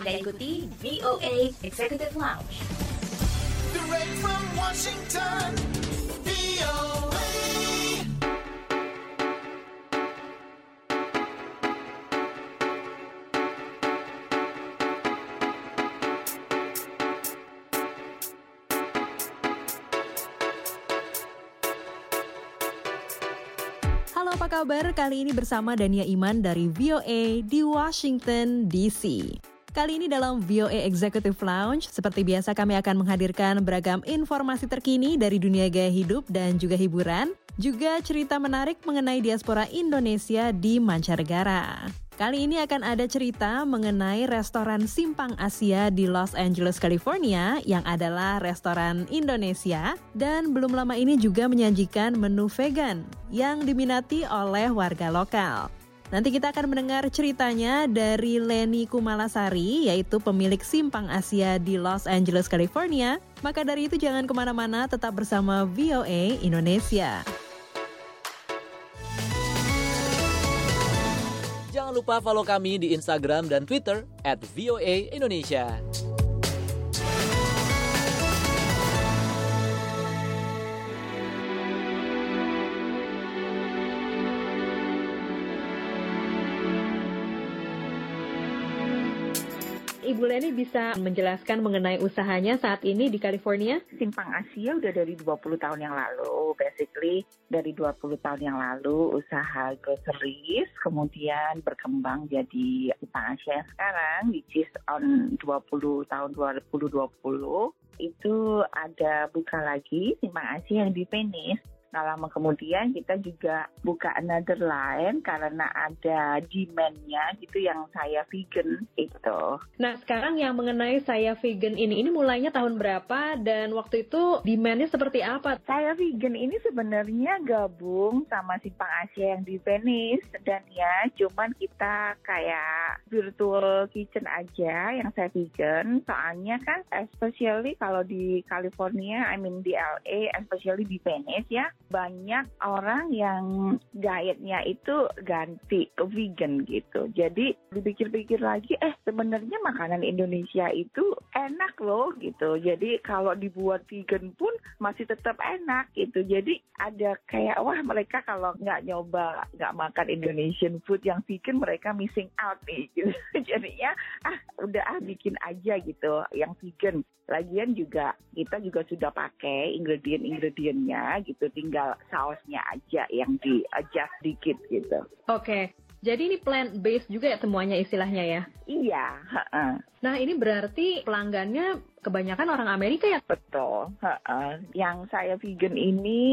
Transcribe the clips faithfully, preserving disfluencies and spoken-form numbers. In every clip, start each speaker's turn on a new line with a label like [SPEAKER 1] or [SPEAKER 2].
[SPEAKER 1] Anda ikuti V O A Executive Lounge.
[SPEAKER 2] Direct from Washington, V O A.
[SPEAKER 3] Halo, apa kabar? Kali ini bersama Dania Iman dari V O A di Washington D C. Kali ini dalam V O A Executive Lounge, seperti biasa kami akan menghadirkan beragam informasi terkini dari dunia gaya hidup dan juga hiburan, juga cerita menarik mengenai diaspora Indonesia di mancanegara. Kali ini akan ada cerita mengenai restoran Simpang Asia di Los Angeles, California, yang adalah restoran Indonesia, dan belum lama ini juga menyajikan menu vegan yang diminati oleh warga lokal. Nanti kita akan mendengar ceritanya dari Leni Kumalasari, yaitu pemilik Simpang Asia di Los Angeles, California. Maka dari itu jangan kemana-mana, tetap bersama V O A Indonesia.
[SPEAKER 4] Jangan lupa follow kami di Instagram dan Twitter at V O A Indonesia.
[SPEAKER 3] Ibu Leni bisa menjelaskan mengenai usahanya saat ini di California?
[SPEAKER 5] Simpang Asia udah dari dua puluh tahun yang lalu. Basically dari dua puluh tahun yang lalu usaha groceries, kemudian berkembang jadi Simpang Asia yang sekarang, which is on dua puluh tahun dua ribu dua puluh. Itu ada buka lagi Simpang Asia yang di Venice. Nah, lama kemudian kita juga buka another line karena ada demand-nya gitu yang saya vegan itu.
[SPEAKER 3] Nah, sekarang yang mengenai saya vegan ini, ini mulainya tahun berapa dan waktu itu demand-nya seperti apa?
[SPEAKER 5] Saya vegan ini sebenarnya gabung sama Simpang Asia yang di Venice dan ya cuman kita kayak virtual kitchen aja yang saya vegan. Soalnya kan especially kalau di California, I mean di L A, especially di Venice ya, banyak orang yang dietnya itu ganti ke vegan gitu. Jadi dipikir-pikir lagi, eh sebenarnya makanan Indonesia itu enak loh gitu. Jadi kalau dibuat vegan pun masih tetap enak gitu. Jadi ada kayak, wah mereka kalau nggak nyoba, nggak makan Indonesian food yang vegan, mereka missing out nih gitu. Jadinya, ah udah ah bikin aja gitu yang vegan. Lagian juga, kita juga sudah pakai ingredient-ingredientnya gitu, tinggal sausnya aja yang di-adjust dikit gitu.
[SPEAKER 3] Oke, jadi ini plant-based juga ya semuanya istilahnya ya?
[SPEAKER 5] Iya. Uh-uh.
[SPEAKER 3] Nah ini berarti pelanggannya kebanyakan orang Amerika ya?
[SPEAKER 5] Betul. Uh-uh. Yang saya vegan ini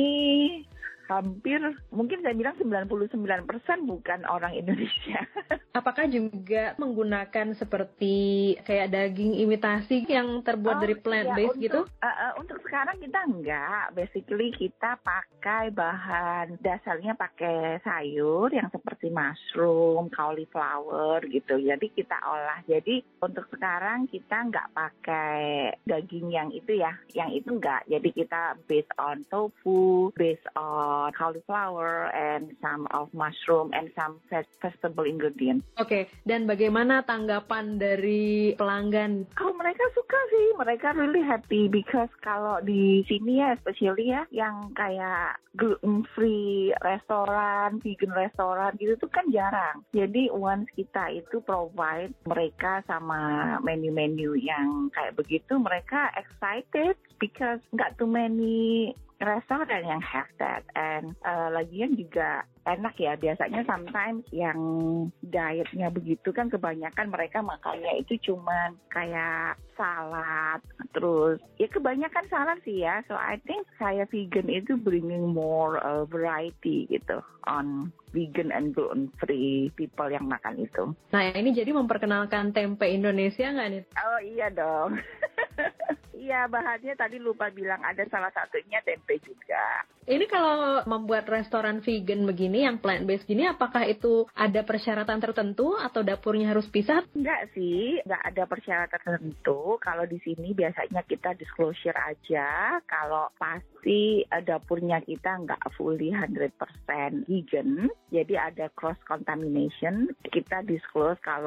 [SPEAKER 5] hampir, mungkin saya bilang sembilan puluh sembilan persen bukan orang Indonesia. Apakah
[SPEAKER 3] juga menggunakan seperti kayak daging imitasi yang terbuat
[SPEAKER 5] oh,
[SPEAKER 3] dari plant-based
[SPEAKER 5] iya,
[SPEAKER 3] gitu?
[SPEAKER 5] Untuk, uh, uh, untuk sekarang kita enggak. Basically kita pakai bahan dasarnya pakai sayur yang seperti mushroom, cauliflower gitu. Jadi kita olah. Jadi untuk sekarang kita enggak pakai daging yang itu ya. Yang itu enggak. Jadi kita based on tofu, based on cauliflower and some of mushroom and some vegetable ingredient.
[SPEAKER 3] Oke, okay. Dan bagaimana tanggapan dari pelanggan?
[SPEAKER 5] Oh, mereka suka sih, mereka really happy because kalau di sini ya, especially ya, yang kayak gluten free restoran, vegan restoran gitu tuh kan jarang. Jadi once kita itu provide mereka sama menu-menu yang kayak begitu, mereka excited because nggak too many restoran yang have that. And uh, lagian juga enak ya, biasanya sometimes yang dietnya begitu kan kebanyakan mereka makannya itu cuman kayak salad, terus ya kebanyakan salad sih ya. So I think saya vegan itu bringing more uh, variety gitu on vegan and gluten free people yang makan itu.
[SPEAKER 3] Nah ini jadi memperkenalkan tempe Indonesia nggak nih?
[SPEAKER 5] Oh iya dong. Iya, bahannya tadi lupa bilang ada salah satunya tempe juga.
[SPEAKER 3] Ini kalau membuat restoran vegan begini yang plant-based gini, apakah itu ada persyaratan tertentu atau dapurnya harus pisah?
[SPEAKER 5] Enggak sih, enggak ada persyaratan tertentu. Kalau di sini biasanya kita disclosure aja. Kalau pasti dapurnya kita enggak fully one hundred percent vegan. Jadi ada cross contamination. Kita disclose kalau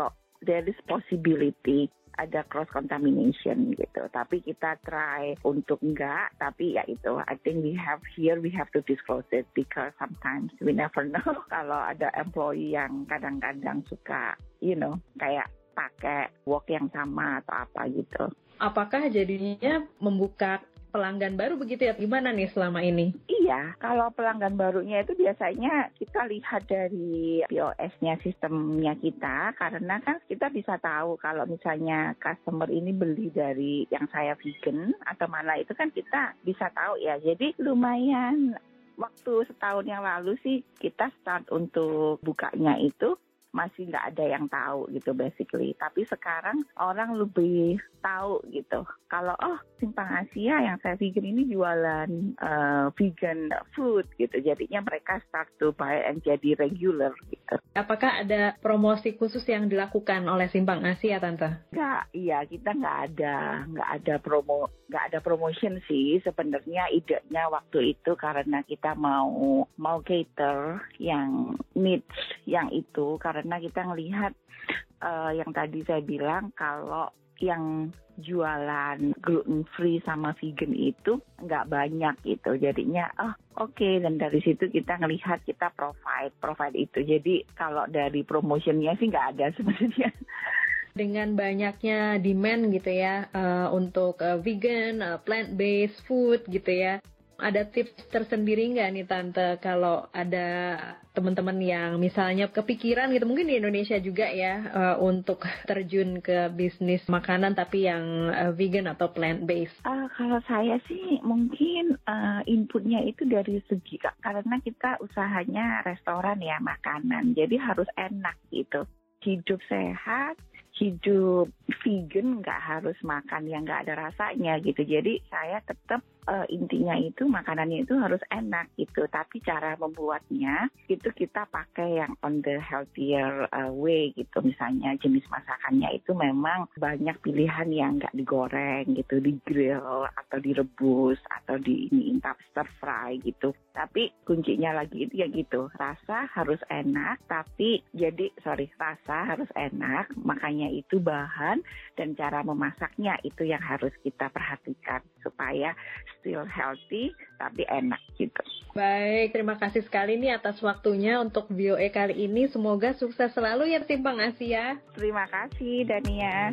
[SPEAKER 5] there is possibility ada cross contamination gitu. Tapi kita try untuk enggak, tapi ya itu, I think we have here, we have to disclose it because sometimes we never know kalau ada employee yang kadang-kadang suka, you know, kayak pakai work yang sama atau apa gitu.
[SPEAKER 3] Apakah jadinya membuka pelanggan baru begitu ya? Gimana nih selama ini?
[SPEAKER 5] Iya, kalau pelanggan barunya itu biasanya kita lihat dari P O S-nya, sistemnya kita, karena kan kita bisa tahu kalau misalnya customer ini beli dari yang saya vegan atau mana, itu kan kita bisa tahu ya. Jadi lumayan, waktu setahun yang lalu sih kita start untuk bukanya itu masih nggak ada yang tahu gitu basically. Tapi sekarang orang lebih tahu gitu. Kalau oh Simpang Asia yang saya vegan ini jualan uh, vegan food gitu. Jadinya mereka start to buy and jadi regular gitu.
[SPEAKER 3] Apakah ada promosi khusus yang dilakukan oleh Simpang Asia, Tante?
[SPEAKER 5] Nggak, iya kita nggak ada nggak ada promo nggak ada promotion sih sebenarnya. Idenya waktu itu karena kita mau mau cater yang needs yang itu, karena kita ngelihat uh, yang tadi saya bilang kalau yang jualan gluten free sama vegan itu nggak banyak gitu. Jadinya oh oke okay. Dan dari situ kita ngelihat kita provide provide itu. Jadi kalau dari promotionnya sih nggak ada sebenarnya.
[SPEAKER 3] Dengan banyaknya demand gitu ya uh, untuk uh, vegan, uh, plant-based food gitu ya. Ada tips tersendiri nggak nih Tante kalau ada teman-teman yang misalnya kepikiran gitu, mungkin di Indonesia juga ya, uh, untuk terjun ke bisnis makanan tapi yang uh, vegan atau plant-based?
[SPEAKER 5] Uh, kalau saya sih mungkin uh, inputnya itu dari segi, karena kita usahanya restoran ya, makanan, jadi harus enak gitu. Hidup sehat, hidup vegan, nggak harus makan yang nggak ada rasanya gitu. Jadi saya tetap uh, intinya itu makanannya itu harus enak gitu. Tapi cara membuatnya itu kita pakai yang on the healthier uh, way gitu. Misalnya jenis masakannya itu memang banyak pilihan yang nggak digoreng gitu, di grill atau direbus atau di ini stir fry gitu. Tapi kuncinya lagi itu ya gitu, rasa harus enak. Tapi jadi sorry rasa harus enak, makanya itu bahan dan cara memasaknya itu yang harus kita perhatikan supaya still healthy tapi enak gitu.
[SPEAKER 3] Baik, terima kasih sekali nih atas waktunya untuk V O A kali ini. Semoga sukses selalu ya Simpang Asia.
[SPEAKER 5] Terima kasih Dania.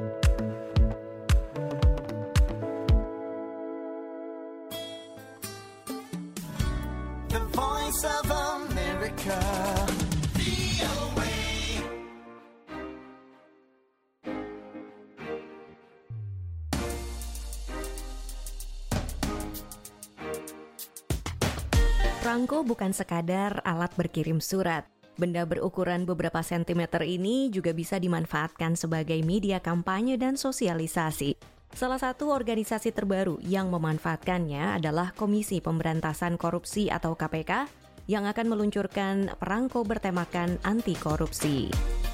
[SPEAKER 2] The Voice of America.
[SPEAKER 6] Perangko bukan sekadar alat berkirim surat. Benda berukuran beberapa sentimeter ini juga bisa dimanfaatkan sebagai media kampanye dan sosialisasi. Salah satu organisasi terbaru yang memanfaatkannya adalah Komisi Pemberantasan Korupsi atau K P K yang akan meluncurkan perangko bertemakan anti korupsi.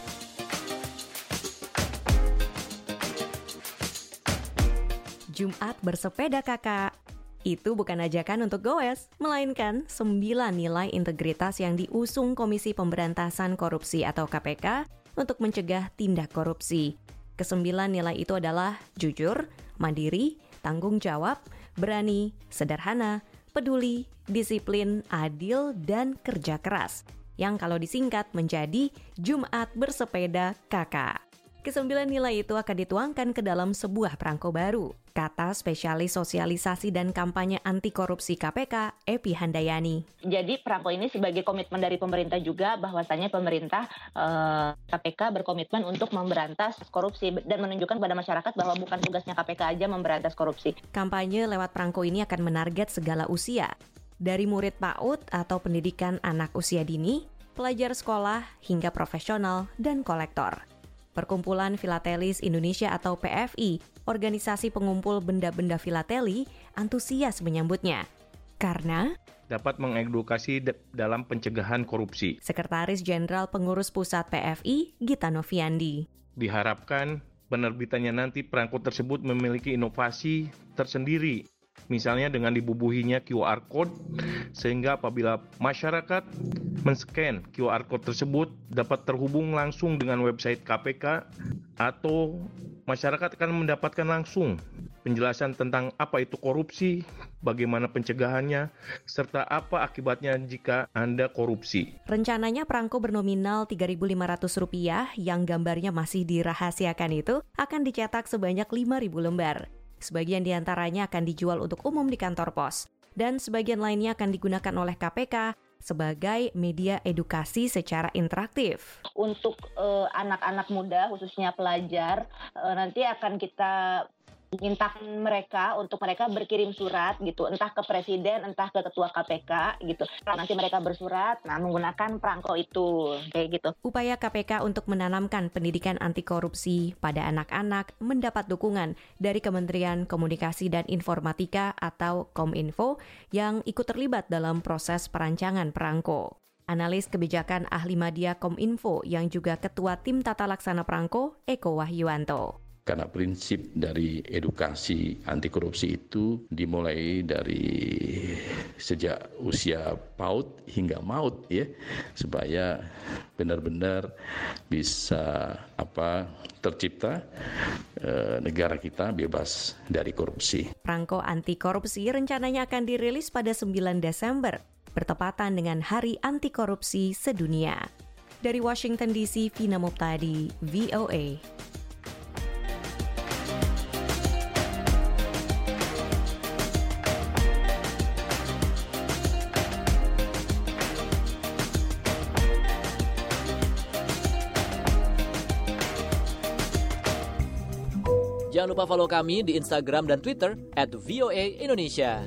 [SPEAKER 6] Jumat bersepeda kakak. Itu bukan ajakan untuk goes, melainkan sembilan nilai integritas yang diusung Komisi Pemberantasan Korupsi atau K P K untuk mencegah tindak korupsi. Kesembilan nilai itu adalah jujur, mandiri, tanggung jawab, berani, sederhana, peduli, disiplin, adil, dan kerja keras. Yang kalau disingkat menjadi Jumat Bersepeda Kakak. Kesembilan nilai itu akan dituangkan ke dalam sebuah perangko baru, kata spesialis sosialisasi dan kampanye anti korupsi K P K, Epi Handayani.
[SPEAKER 7] Jadi perangko ini sebagai komitmen dari pemerintah juga, bahwasannya pemerintah eh, K P K berkomitmen untuk memberantas korupsi dan menunjukkan kepada masyarakat bahwa bukan tugasnya K P K aja memberantas korupsi.
[SPEAKER 6] Kampanye lewat perangko ini akan menarget segala usia, dari murid PAUD atau pendidikan anak usia dini, pelajar sekolah, hingga profesional dan kolektor. Perkumpulan Filatelis Indonesia atau P F I, organisasi pengumpul benda-benda filateli, antusias menyambutnya. Karena
[SPEAKER 8] dapat mengedukasi d- dalam pencegahan korupsi.
[SPEAKER 6] Sekretaris Jenderal Pengurus Pusat P F I, Gita Noviandi.
[SPEAKER 8] Diharapkan penerbitannya nanti perangko tersebut memiliki inovasi tersendiri. Misalnya dengan dibubuhinya Q R Code, sehingga apabila masyarakat men-scan Q R code tersebut dapat terhubung langsung dengan website K P K atau masyarakat akan mendapatkan langsung penjelasan tentang apa itu korupsi, bagaimana pencegahannya, serta apa akibatnya jika Anda korupsi.
[SPEAKER 6] Rencananya perangko bernominal tiga ribu lima ratus rupiah yang gambarnya masih dirahasiakan itu akan dicetak sebanyak lima ribu lembar. Sebagian diantaranya akan dijual untuk umum di kantor pos, dan sebagian lainnya akan digunakan oleh K P K sebagai media edukasi secara interaktif.
[SPEAKER 7] Untuk uh, anak-anak muda, khususnya pelajar, uh, nanti akan kita minta mereka untuk mereka berkirim surat gitu, entah ke presiden, entah ke ketua K P K gitu. Nanti mereka bersurat, nah menggunakan perangko itu, kayak gitu.
[SPEAKER 6] Upaya K P K untuk menanamkan pendidikan anti korupsi pada anak-anak mendapat dukungan dari Kementerian Komunikasi dan Informatika atau Kominfo yang ikut terlibat dalam proses perancangan perangko. Analis kebijakan ahli media Kominfo yang juga ketua tim tata laksana perangko, Eko Wahyuwanto.
[SPEAKER 9] Karena prinsip dari edukasi anti korupsi itu dimulai dari sejak usia PAUD hingga MAUD ya, supaya benar-benar bisa apa tercipta eh, negara kita bebas dari korupsi.
[SPEAKER 6] Perangko anti korupsi rencananya akan dirilis pada sembilan Desember, bertepatan dengan Hari Anti Korupsi Sedunia. Dari Washington D C, Vina Muptadi, V O A.
[SPEAKER 4] Jangan lupa follow kami di Instagram dan Twitter at V O A Indonesia.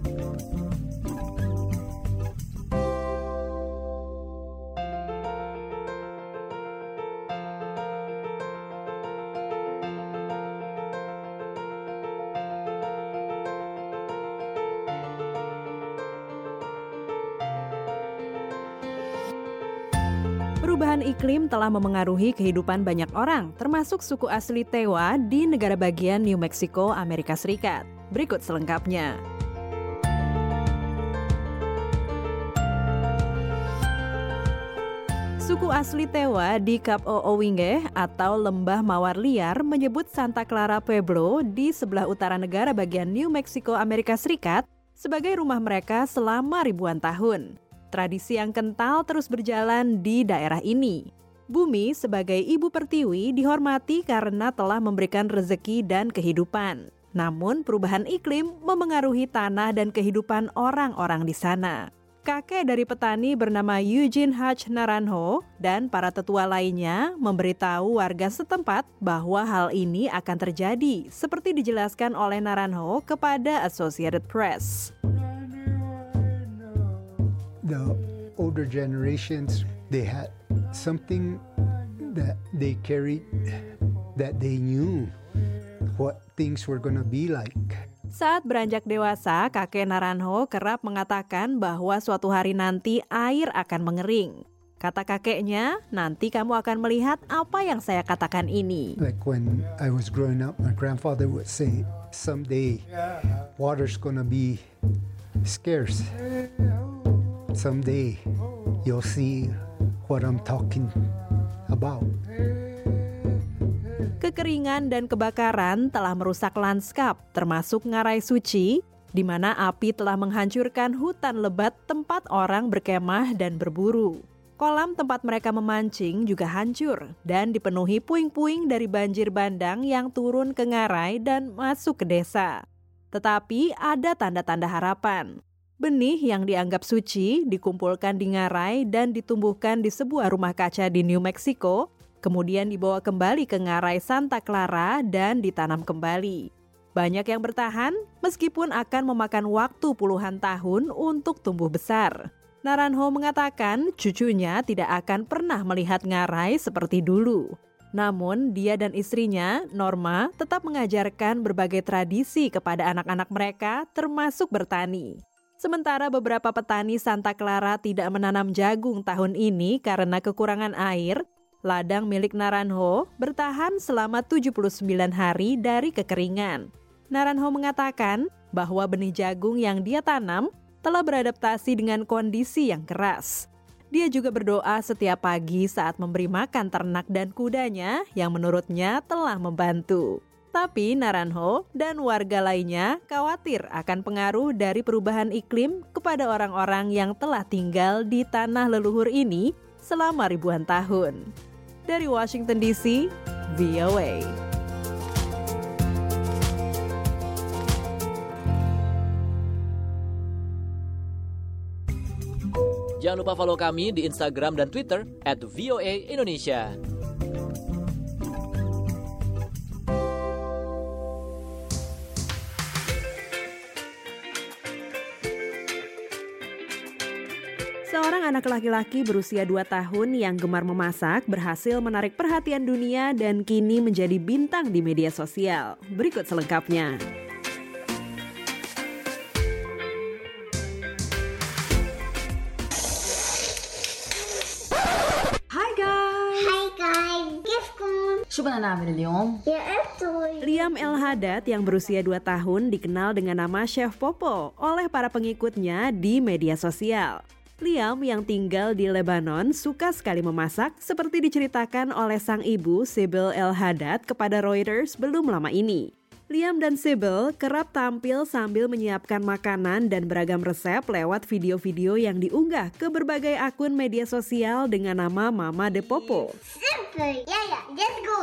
[SPEAKER 3] Perubahan iklim telah memengaruhi kehidupan banyak orang, termasuk suku asli Tewa di negara bagian New Mexico, Amerika Serikat. Berikut selengkapnya. Suku asli Tewa di Cap O'Owingeh atau Lembah Mawar Liar menyebut Santa Clara Pueblo di sebelah utara negara bagian New Mexico, Amerika Serikat sebagai rumah mereka selama ribuan tahun. Tradisi yang kental terus berjalan di daerah ini. Bumi sebagai ibu pertiwi dihormati karena telah memberikan rezeki dan kehidupan. Namun perubahan iklim memengaruhi tanah dan kehidupan orang-orang di sana. Kakek dari petani bernama Eugene H. Naranjo dan para tetua lainnya memberitahu warga setempat bahwa hal ini akan terjadi, seperti dijelaskan oleh Naranjo kepada Associated Press.
[SPEAKER 10] The older generations, they had something that they carried, that they knew what things were gonna be like.
[SPEAKER 3] Saat beranjak dewasa, kakek Naranjo kerap mengatakan bahwa suatu hari nanti air akan mengering. Kata kakeknya, nanti kamu akan melihat apa yang saya katakan ini.
[SPEAKER 10] Like when I was growing up, my grandfather would say, someday water's gonna be scarce. Someday you'll see what I'm talking about.
[SPEAKER 3] Kekeringan dan kebakaran telah merusak lanskap, termasuk Ngarai Suci, di mana api telah menghancurkan hutan lebat tempat orang berkemah dan berburu. Kolam tempat mereka memancing juga hancur dan dipenuhi puing-puing dari banjir bandang yang turun ke Ngarai dan masuk ke desa. Tetapi ada tanda-tanda harapan. Benih yang dianggap suci dikumpulkan di Ngarai dan ditumbuhkan di sebuah rumah kaca di New Mexico, kemudian dibawa kembali ke Ngarai Santa Clara dan ditanam kembali. Banyak yang bertahan meskipun akan memakan waktu puluhan tahun untuk tumbuh besar. Naranjo mengatakan cucunya tidak akan pernah melihat Ngarai seperti dulu. Namun dia dan istrinya, Norma, tetap mengajarkan berbagai tradisi kepada anak-anak mereka termasuk bertani. Sementara beberapa petani Santa Clara tidak menanam jagung tahun ini karena kekurangan air, ladang milik Naranjo bertahan selama tujuh puluh sembilan hari dari kekeringan. Naranjo mengatakan bahwa benih jagung yang dia tanam telah beradaptasi dengan kondisi yang keras. Dia juga berdoa setiap pagi saat memberi makan ternak dan kudanya yang menurutnya telah membantu. Tapi Naranjo dan warga lainnya khawatir akan pengaruh dari perubahan iklim kepada orang-orang yang telah tinggal di tanah leluhur ini selama ribuan tahun. Dari Washington D C, V O A.
[SPEAKER 4] Jangan lupa follow kami di Instagram dan Twitter at V O A Indonesia.
[SPEAKER 3] Seorang anak laki-laki berusia dua tahun yang gemar memasak berhasil menarik perhatian dunia dan kini menjadi bintang di media sosial. Berikut selengkapnya.
[SPEAKER 11] Hi guys. Hi guys. كيفكم؟ شو بدنا نعمل اليوم؟ يا أختي.
[SPEAKER 3] Liam El Haddad yang berusia dua tahun dikenal dengan nama Chef Popo oleh para pengikutnya di media sosial. Liam yang tinggal di Lebanon suka sekali memasak seperti diceritakan oleh sang ibu Sibyl El Haddad kepada Reuters belum lama ini. Liam dan Sibyl kerap tampil sambil menyiapkan makanan dan beragam resep lewat video-video yang diunggah ke berbagai akun media sosial dengan nama Mama de Popo.
[SPEAKER 11] Simple. Ya ya, let's go.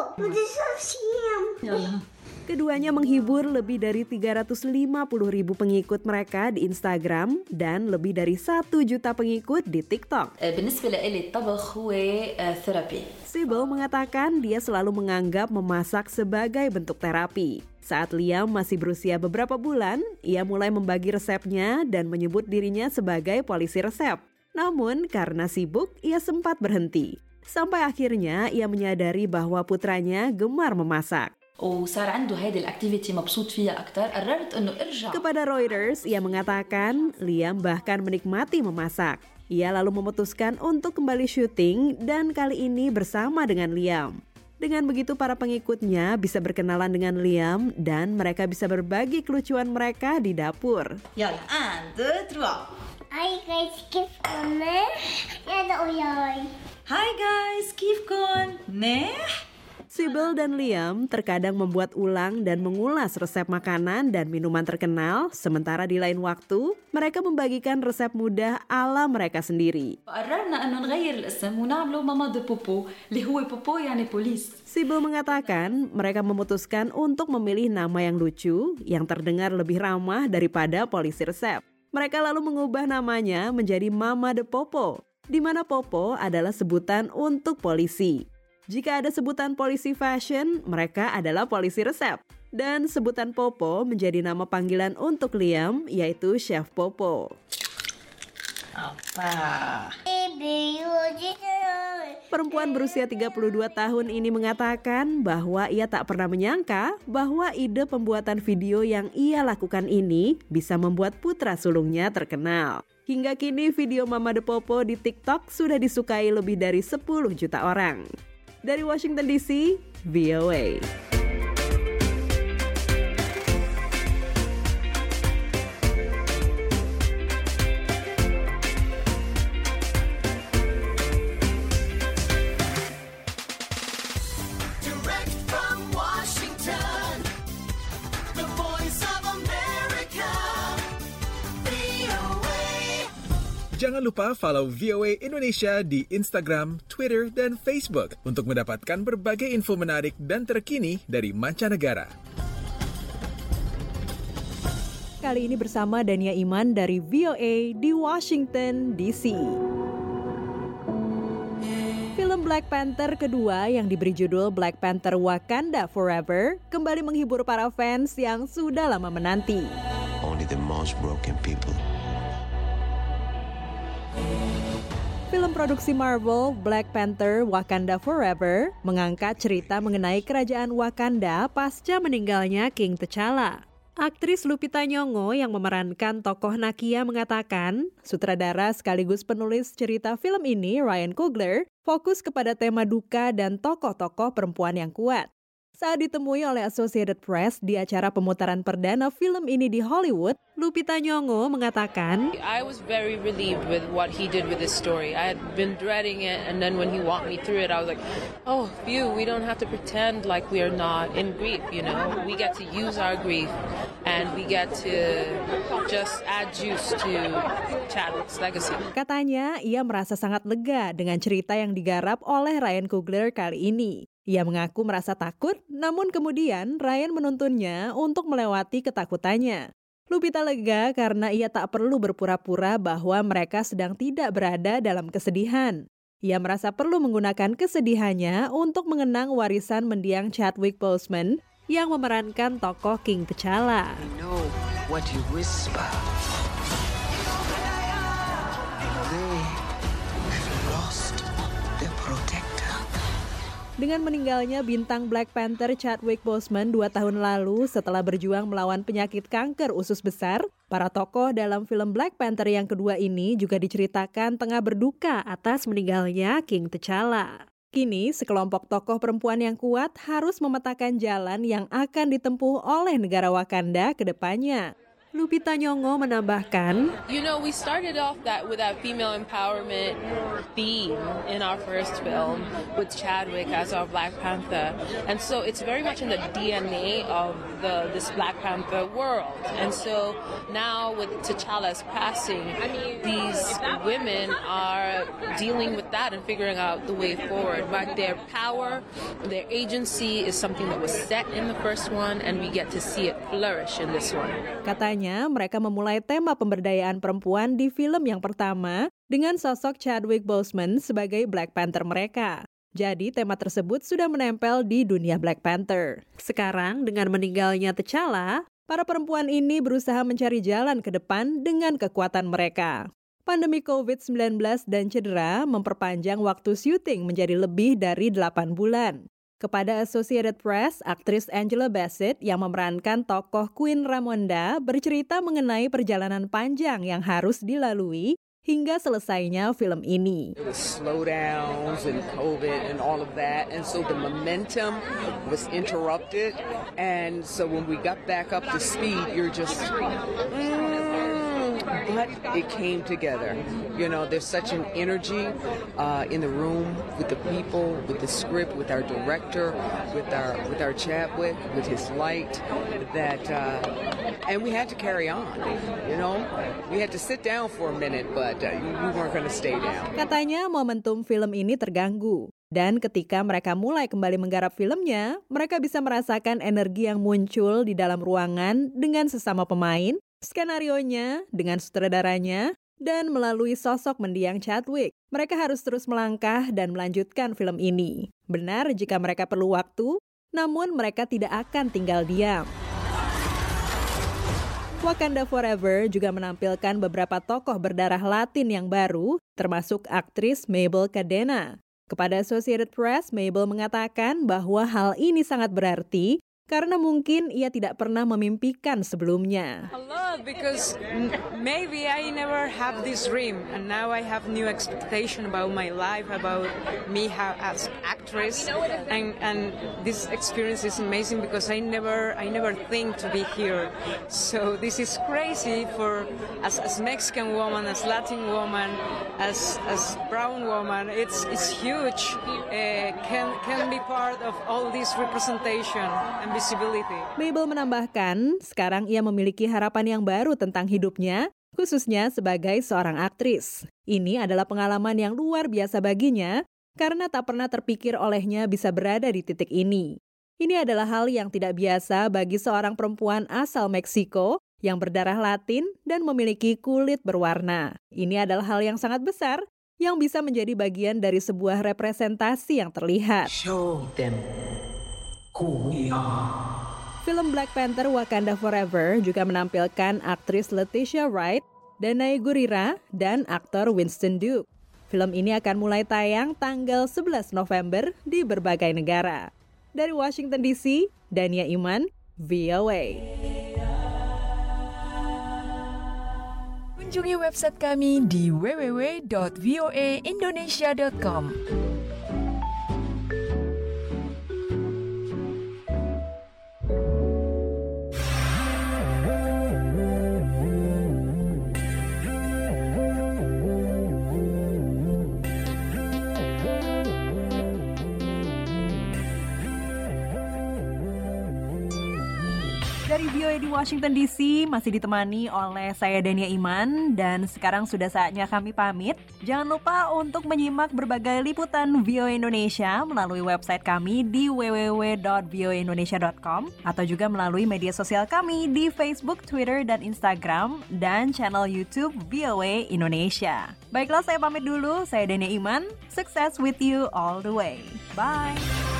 [SPEAKER 11] Yalla.
[SPEAKER 3] Keduanya menghibur lebih dari tiga ratus lima puluh ribu pengikut mereka di Instagram dan lebih dari satu juta pengikut di TikTok.
[SPEAKER 11] بالنسبة لي الطبخ هو ثيرابي.
[SPEAKER 3] Sibyl mengatakan dia selalu menganggap memasak sebagai bentuk terapi. Saat Liam masih berusia beberapa bulan, ia mulai membagi resepnya dan menyebut dirinya sebagai polisi resep. Namun karena sibuk, ia sempat berhenti. Sampai akhirnya ia menyadari bahwa putranya gemar memasak.
[SPEAKER 11] وصار عنده هذه الاكتيفيتي مبسوط فيها اكثر قررت انه ارجع.
[SPEAKER 3] Kepada Reuters, ia mengatakan Liam bahkan menikmati memasak. Ia lalu memutuskan untuk kembali syuting dan kali ini bersama dengan Liam. Dengan begitu para pengikutnya bisa berkenalan dengan Liam dan mereka bisa berbagi kelucuan mereka di dapur.
[SPEAKER 11] يلا un deux trois.
[SPEAKER 12] Hi guys, كيفكم؟ يلا وياي.
[SPEAKER 11] Hi guys, كيفكم؟ منيح؟
[SPEAKER 3] Sibyl dan Liam terkadang membuat ulang dan mengulas resep makanan dan minuman terkenal, sementara di lain waktu mereka membagikan resep mudah ala mereka sendiri.
[SPEAKER 11] قررنا انه نغير الاسم ونعمله ماما دو بوبو اللي هو بوبو يعني بوليس.
[SPEAKER 3] Sibyl mengatakan mereka memutuskan untuk memilih nama yang lucu, yang terdengar lebih ramah daripada polisi resep. Mereka lalu mengubah namanya menjadi Mama de Popo, di mana Popo adalah sebutan untuk polisi. Jika ada sebutan polisi fashion, mereka adalah polisi resep. Dan sebutan Popo menjadi nama panggilan untuk Liam, yaitu Chef Popo.
[SPEAKER 11] Apa?
[SPEAKER 3] Perempuan berusia tiga puluh dua tahun ini mengatakan bahwa ia tak pernah menyangka bahwa ide pembuatan video yang ia lakukan ini bisa membuat putra sulungnya terkenal. Hingga kini video Mama de Popo di TikTok sudah disukai lebih dari sepuluh juta orang. Dari Washington D C, V O A.
[SPEAKER 2] Direct from Washington, the voice of America, V O A.
[SPEAKER 13] Jangan lupa follow V O A Indonesia di Instagram, Twitter, dan Facebook untuk mendapatkan berbagai info menarik dan terkini dari mancanegara.
[SPEAKER 3] Kali ini bersama Dania Iman dari V O A di Washington D C. Film Black Panther kedua yang diberi judul Black Panther Wakanda Forever kembali menghibur para fans yang sudah lama menanti.
[SPEAKER 14] Only the most broken people.
[SPEAKER 3] Film produksi Marvel, Black Panther Wakanda Forever, mengangkat cerita mengenai kerajaan Wakanda pasca meninggalnya King T'Challa. Aktris Lupita Nyong'o yang memerankan tokoh Nakia mengatakan, sutradara sekaligus penulis cerita film ini, Ryan Coogler, fokus kepada tema duka dan tokoh-tokoh perempuan yang kuat. Saat ditemui oleh Associated Press di acara pemutaran perdana film ini di Hollywood, Lupita Nyong'o mengatakan,
[SPEAKER 15] I was very relieved with what he did with this story. I had been dreading it, and then when he walked me through it, I was like, oh, phew, we don't have to pretend like we are not in grief, you know? We get to use our grief, and we get to just add juice to Chadwick's legacy.
[SPEAKER 3] Katanya, ia merasa sangat lega dengan cerita yang digarap oleh Ryan Coogler kali ini. Ia mengaku merasa takut, namun kemudian Ryan menuntunnya untuk melewati ketakutannya. Lupita lega karena ia tak perlu berpura-pura bahwa mereka sedang tidak berada dalam kesedihan. Ia merasa perlu menggunakan kesedihannya untuk mengenang warisan mendiang Chadwick Boseman yang memerankan tokoh King T'Challa.
[SPEAKER 16] I know what you whisper. They have lost their protector.
[SPEAKER 3] Dengan meninggalnya bintang Black Panther Chadwick Boseman dua tahun lalu setelah berjuang melawan penyakit kanker usus besar, para tokoh dalam film Black Panther yang kedua ini juga diceritakan tengah berduka atas meninggalnya King T'Challa. Kini, sekelompok tokoh perempuan yang kuat harus memetakan jalan yang akan ditempuh oleh negara Wakanda ke depannya. Lupita Nyong'o menambahkan,
[SPEAKER 15] You know, we started off that with that female empowerment theme in our first film with Chadwick as our Black Panther. And so it's very much in the D N A of the this Black Panther world. And so now with T'Challa's passing, these women are dealing with that and figuring out the way forward. But their power, their agency is something that was set in the first one, and we get to see it flourish in this one.
[SPEAKER 3] Katanya, mereka memulai tema pemberdayaan perempuan di film yang pertama dengan sosok Chadwick Boseman sebagai Black Panther mereka. Jadi tema tersebut sudah menempel di dunia Black Panther. Sekarang dengan meninggalnya T'Challa, para perempuan ini berusaha mencari jalan ke depan dengan kekuatan mereka. Pandemi covid sembilan belas dan cedera memperpanjang waktu syuting menjadi lebih dari delapan bulan. Kepada Associated Press, aktris Angela Bassett yang memerankan tokoh Queen Ramonda bercerita mengenai perjalanan panjang yang harus dilalui hingga selesainya film ini.
[SPEAKER 16] It was slowdowns and COVID and all of that, and so the momentum was interrupted, and so when we got back up to speed, you're just... Mm, but it came together. You know, there's such an energy uh, in the room with the people, with the script, with our director, with our with our Chadwick, with his light, that uh, and we had to carry on. You know, we had to sit down for a minute, but uh, we weren't going to stay down.
[SPEAKER 3] Katanya momentum film ini terganggu. Dan ketika mereka mulai kembali menggarap filmnya, mereka bisa merasakan energi yang muncul di dalam ruangan dengan sesama pemain, skenarionya, dengan sutradaranya, dan melalui sosok mendiang Chadwick. Mereka harus terus melangkah dan melanjutkan film ini. Benar jika mereka perlu waktu, namun mereka tidak akan tinggal diam. Wakanda Forever juga menampilkan beberapa tokoh berdarah Latin yang baru, termasuk aktris Mabel Cadena. Kepada Associated Press, Mabel mengatakan bahwa hal ini sangat berarti karena mungkin ia tidak pernah memimpikan sebelumnya.
[SPEAKER 17] I love because maybe I never have this dream, and now I have new expectation about my life, about me as actress, and and this experience is amazing because I never I never think to be here. So this is crazy for as as Mexican woman, as Latin woman, as as brown woman. It's it's huge. Uh, can can be part of all this representation and visibility.
[SPEAKER 3] Mabel menambahkan, sekarang ia memiliki harapan yang baru tentang hidupnya, khususnya sebagai seorang aktris. Ini adalah pengalaman yang luar biasa baginya, karena tak pernah terpikir olehnya bisa berada di titik ini. Ini adalah hal yang tidak biasa bagi seorang perempuan asal Meksiko yang berdarah Latin dan memiliki kulit berwarna. Ini adalah hal yang sangat besar, yang bisa menjadi bagian dari sebuah representasi yang terlihat.
[SPEAKER 16] Show them who we are.
[SPEAKER 3] Film Black Panther Wakanda Forever juga menampilkan aktris Letitia Wright, Danai Gurira, dan aktor Winston Duke. Film ini akan mulai tayang tanggal sebelas November di berbagai negara. Dari Washington D C, Dania Iman, V O A.
[SPEAKER 18] Kunjungi website kami di w w w dot v o a indonesia dot com.
[SPEAKER 3] dari V O A di Washington D C masih ditemani oleh saya Dania Iman dan sekarang sudah saatnya kami pamit. Jangan lupa untuk menyimak berbagai liputan V O A Indonesia melalui website kami di w w w dot v o a indonesia dot com atau juga melalui media sosial kami di Facebook, Twitter, dan Instagram dan channel YouTube V O A Indonesia. Baiklah, saya pamit dulu. Saya Dania Iman. Success with you all the way. Bye.